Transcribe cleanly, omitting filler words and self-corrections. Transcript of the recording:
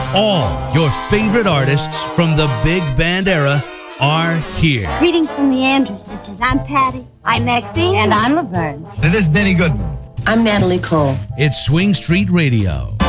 All your favorite artists from the big band era are here. Greetings from the Andrews Sisters. I'm Patty. I'm Maxine. And I'm Laverne. This is Benny Goodman. I'm Natalie Cole. It's Swing Street Radio.